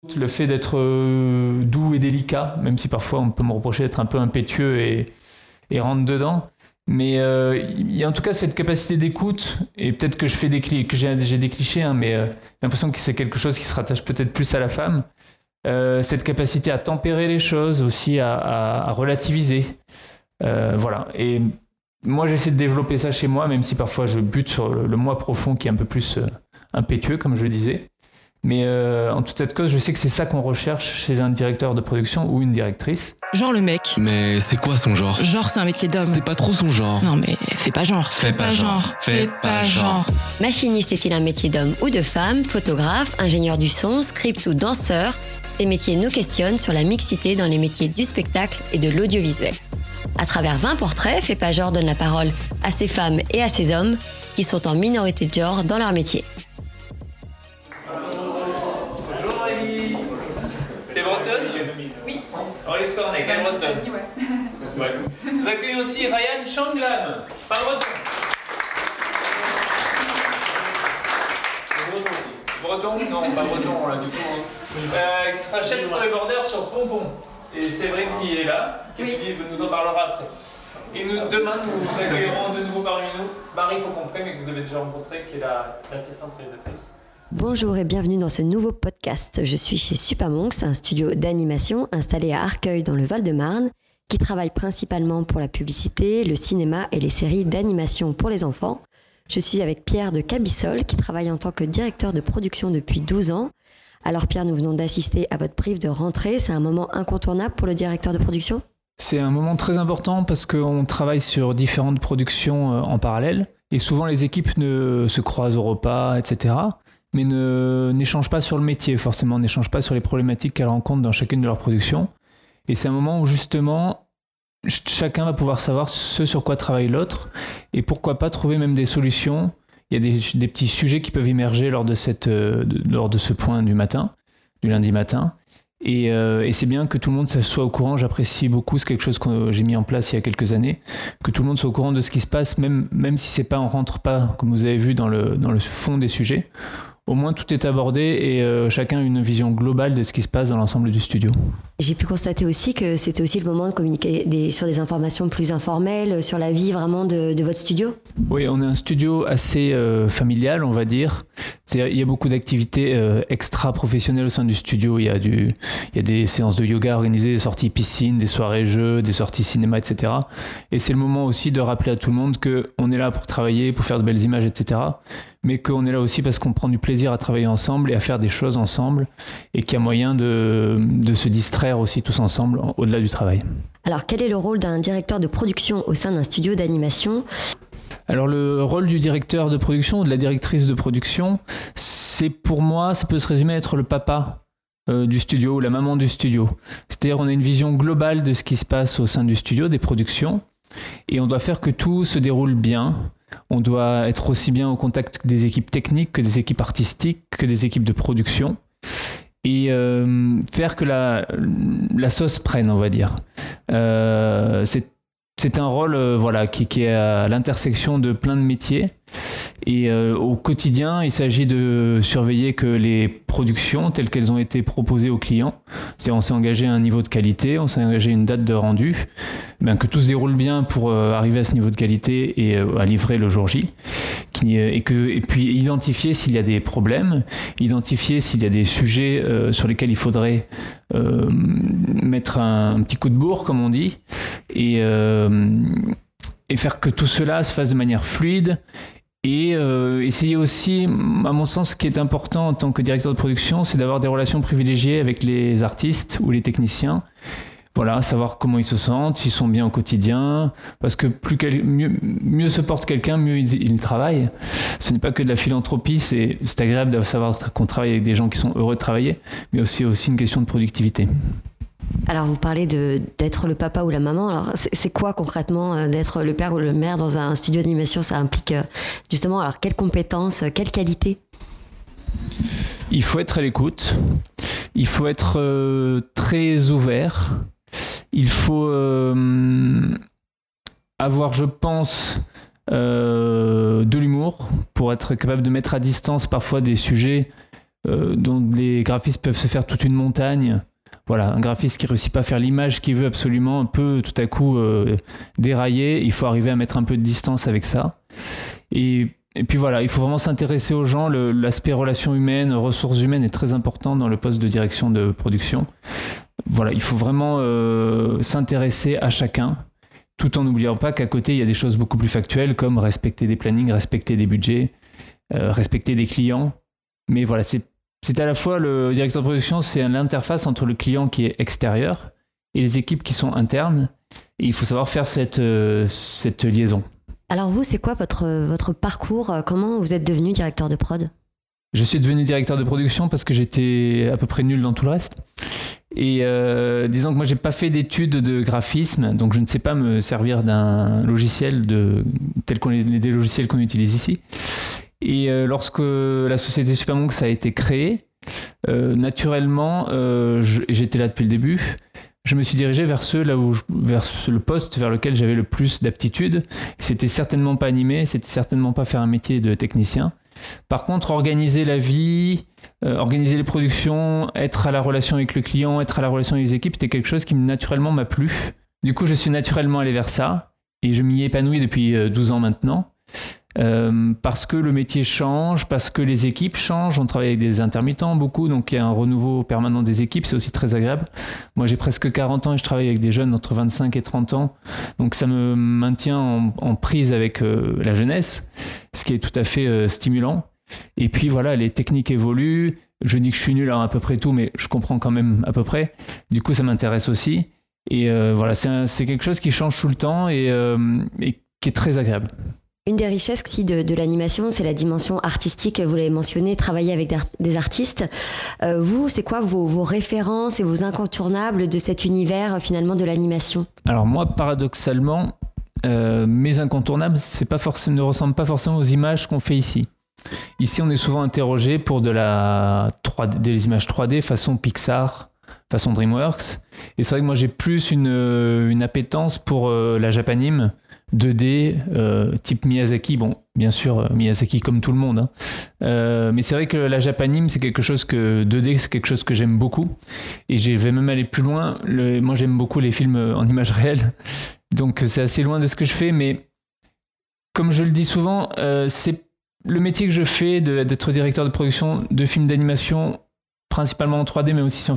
Le fait d'être doux et délicat, même si parfois on peut me reprocher d'être un peu impétueux et rentre dedans. Mais il y a en tout cas cette capacité d'écoute, et peut-être que j'ai des clichés, hein, mais j'ai l'impression que c'est quelque chose qui se rattache peut-être plus à la femme. Cette capacité à tempérer les choses, aussi à relativiser. Voilà. Et moi, j'essaie de développer ça chez moi, même si parfois je bute sur le moi profond qui est un peu plus impétueux, comme je le disais. Mais en toute cette cause, je sais que c'est ça qu'on recherche chez un directeur de production ou une directrice. Genre le mec. Mais c'est quoi son genre ? Genre c'est un métier d'homme. C'est pas trop son genre. Non mais fais pas genre. Fais pas genre. Fais pas genre. Machiniste est-il un métier d'homme ou de femme ? Photographe, ingénieur du son, script ou danseur ? Ces métiers nous questionnent sur la mixité dans les métiers du spectacle et de l'audiovisuel. À travers 20 portraits, Fais pas genre donne la parole à ces femmes et à ces hommes qui sont en minorité de genre dans leur métier. Bonjour Aurélie. T'es bretonne ? Oui. Aurélie Scornet, quelle bretonne ? Ouais. Nous accueillons aussi Ryan Changlam, pas breton. Breton aussi. Breton ? Non, pas breton là du tout. Qui sera chef storyboarder sur Pompon. Et c'est vrai qu'il est là, qui nous en parlera après. Et demain, nous accueillerons de nouveau parmi nous Marie Faucompré, mais que vous avez déjà rencontrée, qui est l'assistante réalisatrice. Bonjour et bienvenue dans ce nouveau podcast. Je suis chez Supamonks, un studio d'animation installé à Arcueil dans le Val-de-Marne, qui travaille principalement pour la publicité, le cinéma et les séries d'animation pour les enfants. Je suis avec Pierre de Cabissol, qui travaille en tant que directeur de production depuis 12 ans. Alors Pierre, nous venons d'assister à votre brief de rentrée. C'est un moment incontournable pour le directeur de production ? C'est un moment très important parce qu'on travaille sur différentes productions en parallèle. Et souvent, les équipes ne se croisent au repas, etc. Mais n'échangent pas sur le métier, forcément, n'échangent pas sur les problématiques qu'elles rencontrent dans chacune de leurs productions. Et c'est un moment où, justement, chacun va pouvoir savoir ce sur quoi travaille l'autre et pourquoi pas trouver même des solutions. Il y a des petits sujets qui peuvent émerger lors de ce point du lundi matin. Et c'est bien que tout le monde soit au courant. J'apprécie beaucoup, c'est quelque chose que j'ai mis en place il y a quelques années, que tout le monde soit au courant de ce qui se passe, même si on rentre pas, comme vous avez vu, dans le fond des sujets. Au moins tout est abordé et chacun a une vision globale de ce qui se passe dans l'ensemble du studio. J'ai pu constater aussi que c'était aussi le moment de communiquer sur des informations plus informelles, sur la vie vraiment de votre studio. Oui, on est un studio assez familial, on va dire. Il y a beaucoup d'activités extra-professionnelles au sein du studio. Il y a des séances de yoga organisées, des sorties piscine, des soirées jeux, des sorties cinéma, etc. Et c'est le moment aussi de rappeler à tout le monde qu'on est là pour travailler, pour faire de belles images, etc. Mais qu'on est là aussi parce qu'on prend du plaisir à travailler ensemble et à faire des choses ensemble et qu'il y a moyen de se distraire aussi tous ensemble au-delà du travail. Alors, quel est le rôle d'un directeur de production au sein d'un studio d'animation ? Alors le rôle du directeur de production ou de la directrice de production, c'est pour moi, ça peut se résumer à être le papa du studio ou la maman du studio. C'est-à-dire on a une vision globale de ce qui se passe au sein du studio, des productions, et on doit faire que tout se déroule bien. On doit être aussi bien au contact des équipes techniques que des équipes artistiques, que des équipes de production, et faire que la sauce prenne, on va dire. C'est un rôle qui est à l'intersection de plein de métiers. Et au quotidien, il s'agit de surveiller que les productions telles qu'elles ont été proposées aux clients, c'est-à-dire on s'est engagé à un niveau de qualité, on s'est engagé à une date de rendu, que tout se déroule bien pour arriver à ce niveau de qualité et à livrer le jour J. Et puis identifier s'il y a des problèmes, identifier s'il y a des sujets sur lesquels il faudrait mettre un petit coup de bourre, comme on dit, et faire que tout cela se fasse de manière fluide. Et essayer aussi, à mon sens, ce qui est important en tant que directeur de production, c'est d'avoir des relations privilégiées avec les artistes ou les techniciens. Voilà, savoir comment ils se sentent, s'ils sont bien au quotidien, parce que mieux se porte quelqu'un, mieux il travaille. Ce n'est pas que de la philanthropie, c'est agréable de savoir qu'on travaille avec des gens qui sont heureux de travailler, mais aussi une question de productivité. Alors vous parlez d'être le papa ou la maman, alors c'est quoi concrètement d'être le père ou le mère dans un studio d'animation ? Ça implique justement, alors quelles compétences, quelles qualités ? Il faut être à l'écoute, il faut être très ouvert, il faut avoir, je pense, de l'humour pour être capable de mettre à distance parfois des sujets dont les graphistes peuvent se faire toute une montagne. Voilà, un graphiste qui ne réussit pas à faire l'image qu'il veut absolument peut tout à coup dérailler. Il faut arriver à mettre un peu de distance avec ça. Et puis voilà, il faut vraiment s'intéresser aux gens. L'aspect relations humaines, ressources humaines est très important dans le poste de direction de production. Voilà, il faut vraiment s'intéresser à chacun, tout en n'oubliant pas qu'à côté, il y a des choses beaucoup plus factuelles comme respecter des plannings, respecter des budgets, respecter des clients. Mais voilà, c'est à la fois le directeur de production, c'est l'interface entre le client qui est extérieur et les équipes qui sont internes. Et il faut savoir faire cette liaison. Alors vous, c'est quoi votre parcours ? Comment vous êtes devenu directeur de prod ? Je suis devenu directeur de production parce que j'étais à peu près nul dans tout le reste. Et disons que moi, j'ai pas fait d'études de graphisme, donc je ne sais pas me servir d'un logiciel tel qu'on des logiciels qu'on utilise ici. Et lorsque la société Supermonks a été créée, naturellement, j'étais là depuis le début. Je me suis dirigé vers le poste vers lequel j'avais le plus d'aptitude. C'était certainement pas animé, c'était certainement pas faire un métier de technicien. Par contre, organiser la vie, organiser les productions, être à la relation avec le client, être à la relation avec les équipes, c'était quelque chose qui naturellement m'a plu. Du coup, je suis naturellement allé vers ça et je m'y épanouis depuis 12 ans maintenant. Parce que le métier change, parce que les équipes changent, on travaille avec des intermittents beaucoup, donc il y a un renouveau permanent des équipes, c'est aussi très agréable. Moi j'ai presque 40 ans et je travaille avec des jeunes entre 25 et 30 ans, donc ça me maintient en prise avec la jeunesse, ce qui est tout à fait stimulant. Et puis voilà, les techniques évoluent, je dis que je suis nul à peu près tout, mais je comprends quand même à peu près, du coup ça m'intéresse aussi. Et voilà, c'est quelque chose qui change tout le temps et qui est très agréable. Une des richesses aussi de l'animation, c'est la dimension artistique. Vous l'avez mentionné, travailler avec des artistes. Vous, c'est quoi vos références et vos incontournables de cet univers finalement de l'animation ? Alors moi, paradoxalement, mes incontournables ne ressemblent pas forcément aux images qu'on fait ici. Ici, on est souvent interrogé pour des images 3D façon Pixar, façon DreamWorks. Et c'est vrai que moi, j'ai plus une appétence pour la Japanime 2D, type Miyazaki. Bon, bien sûr, Miyazaki comme tout le monde. Mais c'est vrai que la Japanime, c'est quelque chose 2D, c'est quelque chose que j'aime beaucoup. Et je vais même aller plus loin. Moi, j'aime beaucoup les films en images réelles. Donc, c'est assez loin de ce que je fais. Mais comme je le dis souvent, c'est le métier que je fais d'être directeur de production de films d'animation, principalement en 3D, même si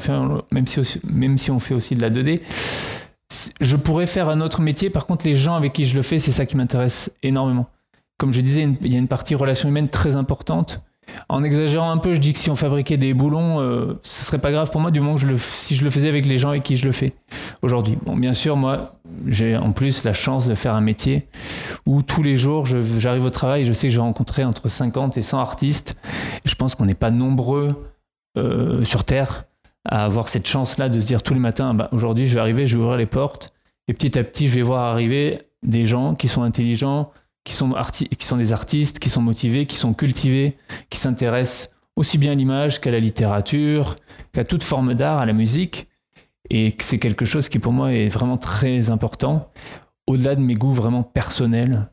on fait aussi de la 2D. Je pourrais faire un autre métier, par contre les gens avec qui je le fais, c'est ça qui m'intéresse énormément. Comme je disais, il y a une partie relation humaine très importante. En exagérant un peu, je dis que si on fabriquait des boulons, ce serait pas grave pour moi du moment que si je le faisais avec les gens avec qui je le fais aujourd'hui. Bon, bien sûr, moi, j'ai en plus la chance de faire un métier où tous les jours, j'arrive au travail et je sais que je vais rencontrer entre 50 et 100 artistes. Et je pense qu'on n'est pas nombreux sur Terre à avoir cette chance-là de se dire tous les matins, aujourd'hui je vais arriver, je vais ouvrir les portes et petit à petit je vais voir arriver des gens qui sont intelligents, qui sont des artistes, qui sont motivés, qui sont cultivés, qui s'intéressent aussi bien à l'image qu'à la littérature, qu'à toute forme d'art, à la musique. Et c'est quelque chose qui pour moi est vraiment très important, au-delà de mes goûts vraiment personnels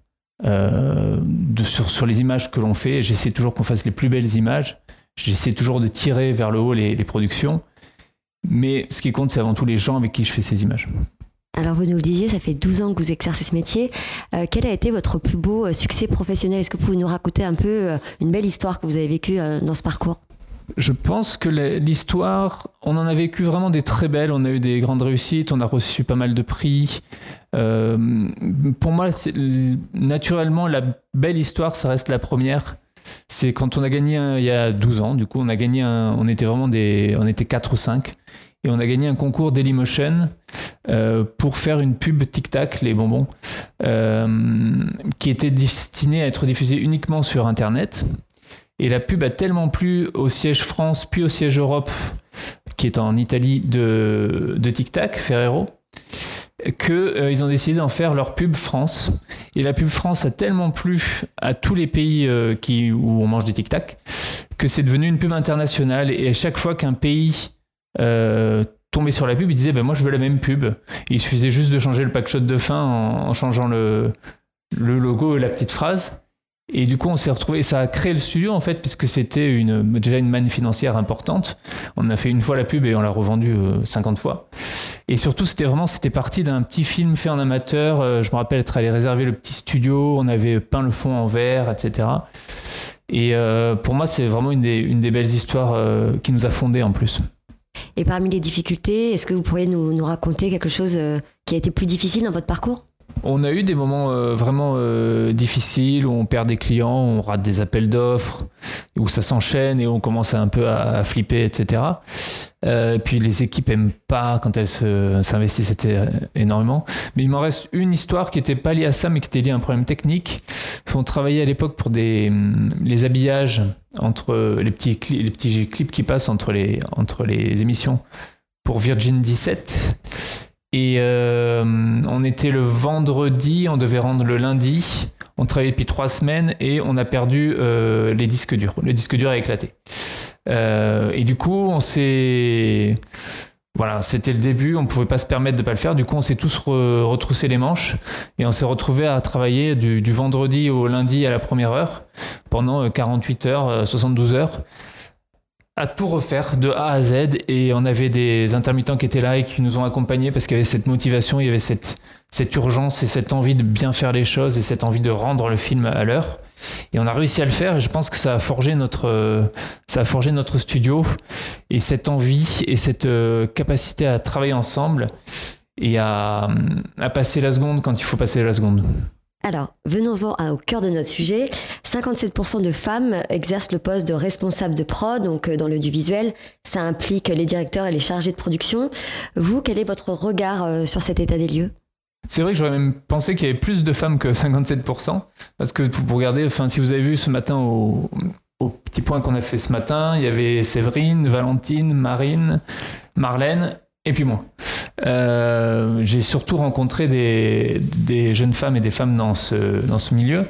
sur les images que l'on fait. J'essaie toujours qu'on fasse les plus belles images, j'essaie toujours de tirer vers le haut les productions. Mais ce qui compte, c'est avant tout les gens avec qui je fais ces images. Alors vous nous le disiez, ça fait 12 ans que vous exercez ce métier. Quel a été votre plus beau succès professionnel ? Est-ce que vous pouvez nous raconter un peu une belle histoire que vous avez vécue dans ce parcours ? Je pense que l'histoire, on en a vécu vraiment des très belles. On a eu des grandes réussites, on a reçu pas mal de prix. Pour moi, naturellement, la belle histoire, ça reste la première. C'est quand on a gagné il y a 12 ans, du coup, on était 4 ou 5, et on a gagné un concours Dailymotion pour faire une pub Tic Tac, les bonbons, qui était destinée à être diffusée uniquement sur Internet. Et la pub a tellement plu au siège France, puis au siège Europe, qui est en Italie, de Tic Tac, Ferrero, qu'ils ont décidé d'en faire leur pub France. Et la pub France a tellement plu à tous les pays où on mange des Tic Tac que c'est devenu une pub internationale. Et à chaque fois qu'un pays tombait sur la pub, il disait moi je veux la même pub. Et il suffisait juste de changer le packshot de fin en changeant le logo et la petite phrase. Et du coup, on s'est retrouvé, ça a créé le studio en fait, puisque c'était déjà une manne financière importante. On a fait une fois la pub et on l'a revendue 50 fois. Et surtout, c'était parti d'un petit film fait en amateur. Je me rappelle être allé réserver le petit studio, on avait peint le fond en vert, etc. Et pour moi, c'est vraiment une des belles histoires qui nous a fondés en plus. Et parmi les difficultés, est-ce que vous pourriez nous raconter quelque chose qui a été plus difficile dans votre parcours ? On a eu des moments vraiment difficiles où on perd des clients, on rate des appels d'offres, où ça s'enchaîne et on commence un peu à flipper, etc. Puis les équipes n'aiment pas quand elles s'investissent énormément. Mais il m'en reste une histoire qui n'était pas liée à ça, mais qui était liée à un problème technique. On travaillait à l'époque pour les habillages entre les petits clips qui passent entre les émissions pour Virgin 17. Et on était le vendredi, on devait rendre le lundi. On travaillait depuis 3 semaines et on a perdu les disques durs. Le disque dur a éclaté. Et du coup, voilà, c'était le début, on ne pouvait pas se permettre de ne pas le faire. Du coup, on s'est tous retroussé les manches et on s'est retrouvés à travailler du vendredi au lundi à la première heure pendant 48 heures, 72 heures. À tout refaire de A à Z, et on avait des intermittents qui étaient là et qui nous ont accompagnés parce qu'il y avait cette motivation, il y avait cette urgence et cette envie de bien faire les choses et cette envie de rendre le film à l'heure. Et on a réussi à le faire et je pense que ça a forgé notre studio, et cette envie et cette capacité à travailler ensemble et à passer la seconde quand il faut passer la seconde. Alors, venons-en au cœur de notre sujet. 57% de femmes exercent le poste de responsable de prod, donc dans l'audiovisuel. Ça implique les directeurs et les chargés de production. Vous, quel est votre regard sur cet état des lieux ? C'est vrai que j'aurais même pensé qu'il y avait plus de femmes que 57%. Parce que pour regarder, si vous avez vu ce matin au petit point qu'on a fait ce matin, il y avait Séverine, Valentine, Marine, Marlène et puis moi. J'ai surtout rencontré des jeunes femmes et des femmes dans ce milieu.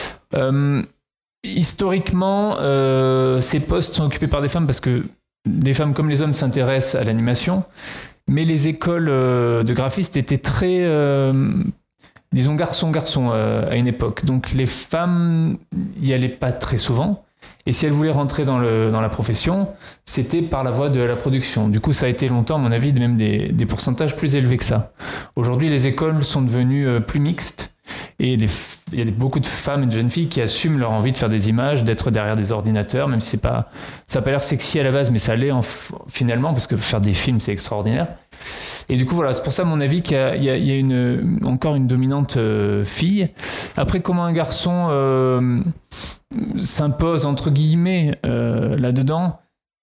Historiquement, ces postes sont occupés par des femmes parce que les femmes comme les hommes s'intéressent à l'animation, mais les écoles de graphistes étaient très, disons, garçon-garçon à une époque. Donc les femmes n'y allaient pas très souvent. Et si elles voulaient rentrer dans la profession, c'était par la voie de la production. Du coup, ça a été longtemps, à mon avis, même des pourcentages plus élevés que ça. Aujourd'hui, les écoles sont devenues plus mixtes. Et il y a beaucoup de femmes et de jeunes filles qui assument leur envie de faire des images, d'être derrière des ordinateurs, même si ça n'a pas l'air sexy à la base, mais ça l'est finalement, parce que faire des films, c'est extraordinaire. Et du coup, voilà, c'est pour ça, à mon avis, qu'il y a encore une dominante fille. Après, comment un garçon s'impose, entre guillemets, là-dedans,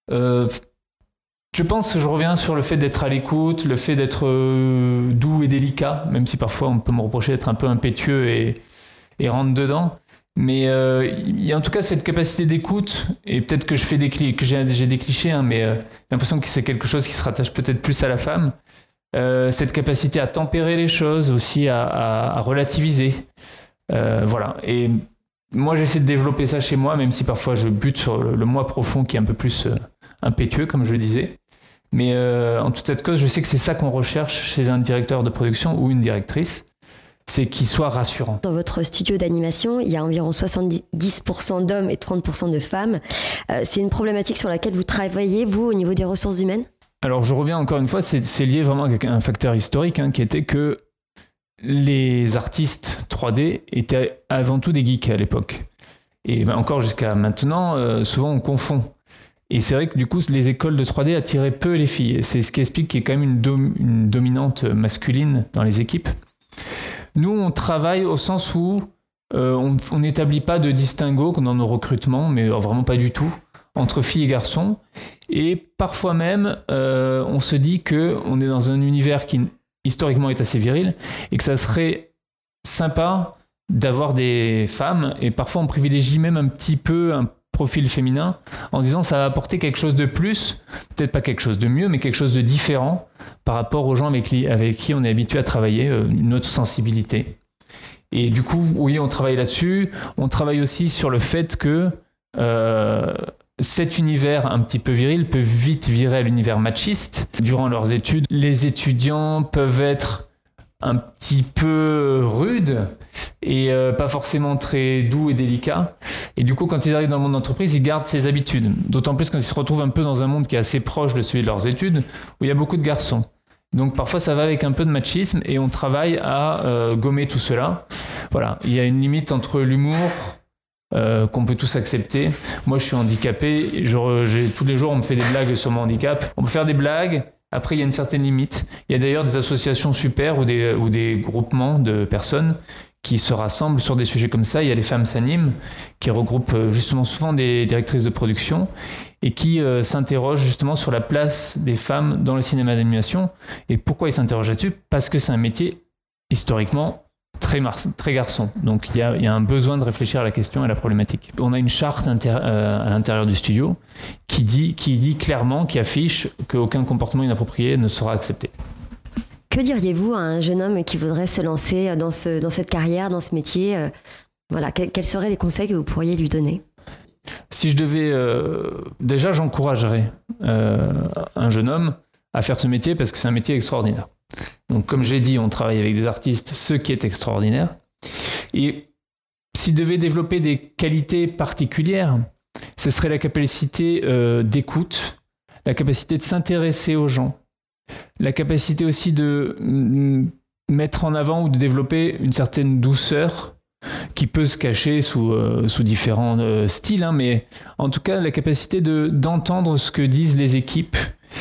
je pense que je reviens sur le fait d'être à l'écoute, le fait d'être doux et délicat, même si parfois on peut me reprocher d'être un peu impétueux et rentre dedans. Mais il y a en tout cas cette capacité d'écoute, et peut-être que j'ai des clichés, mais j'ai l'impression que c'est quelque chose qui se rattache peut-être plus à la femme. Cette capacité à tempérer les choses, aussi à relativiser. Voilà. Et moi, j'essaie de développer ça chez moi, même si parfois je bute sur le moi profond qui est un peu plus impétueux, comme je le disais. Mais en toute cette cause, je sais que c'est ça qu'on recherche chez un directeur de production ou une directrice, c'est qu'il soit rassurant. Dans votre studio d'animation, il y a environ 70% d'hommes et 30% de femmes. C'est une problématique sur laquelle vous travaillez, vous, au niveau des ressources humaines ? Alors, je reviens encore une fois, c'est lié vraiment avec un facteur historique, qui était que les artistes 3D étaient avant tout des geeks à l'époque. Et encore jusqu'à maintenant, souvent on confond. Et c'est vrai que du coup, les écoles de 3D attiraient peu les filles. Et c'est ce qui explique qu'il y ait quand même une dominante masculine dans les équipes. Nous, on travaille au sens où on n'établit pas de distinguo dans nos recrutements, mais vraiment pas du tout, entre filles et garçons. Et parfois même, on se dit qu'on est dans un univers qui historiquement est assez viril et que ça serait sympa d'avoir des femmes, et parfois on privilégie même un petit peu un profil féminin en disant ça va apporter quelque chose de plus, peut-être pas quelque chose de mieux, mais quelque chose de différent par rapport aux gens avec qui on est habitué à travailler, une autre sensibilité. Et du coup, oui, on travaille là-dessus. On travaille aussi sur le fait que cet univers un petit peu viril peut vite virer à l'univers machiste. Durant leurs études, les étudiants peuvent être un petit peu rude et pas forcément très doux et délicat. Et du coup, quand ils arrivent dans le monde d'entreprise, ils gardent ces habitudes. D'autant plus quand ils se retrouvent un peu dans un monde qui est assez proche de celui de leurs études, où il y a beaucoup de garçons. Donc parfois, ça va avec un peu de machisme et on travaille à gommer tout cela. Voilà, il y a une limite entre l'humour qu'on peut tous accepter. Moi, je suis handicapé. Tous les jours, on me fait des blagues sur mon handicap. On peut faire des blagues. Après, il y a une certaine limite. Il y a d'ailleurs des associations super ou des groupements de personnes qui se rassemblent sur des sujets comme ça. Il y a les Femmes s'animent, qui regroupent justement souvent des directrices de production et qui s'interrogent justement sur la place des femmes dans le cinéma d'animation. Et pourquoi ils s'interrogent là-dessus ? Parce que c'est un métier historiquement très garçon. Donc il y a un besoin de réfléchir à la question et à la problématique. On a une charte à l'intérieur du studio qui dit clairement, qui affiche qu'aucun comportement inapproprié ne sera accepté. Que diriez-vous à un jeune homme qui voudrait se lancer dans cette carrière, dans ce métier ? Voilà, quels seraient les conseils que vous pourriez lui donner ? Si je devais... déjà, j'encouragerais un jeune homme à faire ce métier parce que c'est un métier extraordinaire. Donc, comme j'ai dit, on travaille avec des artistes, ce qui est extraordinaire. Et s'il devait développer des qualités particulières, ce serait la capacité d'écoute, la capacité de s'intéresser aux gens, la capacité aussi de mettre en avant ou de développer une certaine douceur qui peut se cacher sous différents styles, mais en tout cas la capacité d'entendre ce que disent les équipes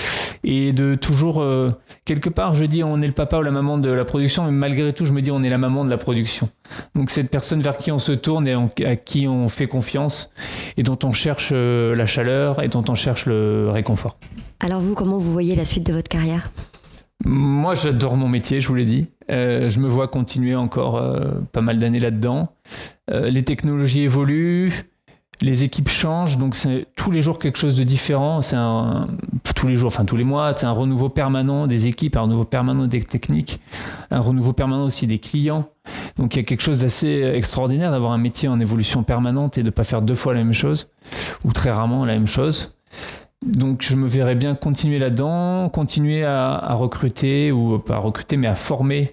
et de toujours, quelque part je dis on est le papa ou la maman de la production, mais malgré tout je me dis on est la maman de la production. Donc cette personne vers qui on se tourne et à qui on fait confiance et dont on cherche la chaleur et dont on cherche le réconfort. Alors vous, comment vous voyez la suite de votre carrière ? Moi, j'adore mon métier, je vous l'ai dit. Je me vois continuer encore pas mal d'années là-dedans. Les technologies évoluent, les équipes changent, donc c'est tous les jours quelque chose de différent. Tous les mois, c'est un renouveau permanent des équipes, un renouveau permanent des techniques, un renouveau permanent aussi des clients. Donc il y a quelque chose d'assez extraordinaire d'avoir un métier en évolution permanente et de ne pas faire 2 fois la même chose, ou très rarement la même chose. Donc je me verrais bien continuer là-dedans, continuer à recruter, ou pas à recruter, mais à former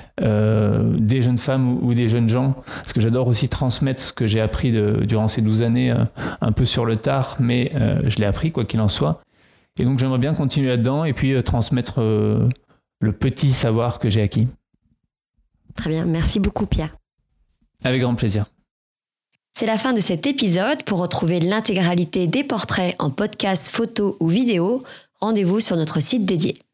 des jeunes femmes ou des jeunes gens, parce que j'adore aussi transmettre ce que j'ai appris durant ces 12 années, un peu sur le tard, mais je l'ai appris quoi qu'il en soit. Et donc j'aimerais bien continuer là-dedans et puis transmettre le petit savoir que j'ai acquis. Très bien, merci beaucoup Pierre. Avec grand plaisir. C'est la fin de cet épisode. Pour retrouver l'intégralité des portraits en podcast, photo ou vidéo, rendez-vous sur notre site dédié.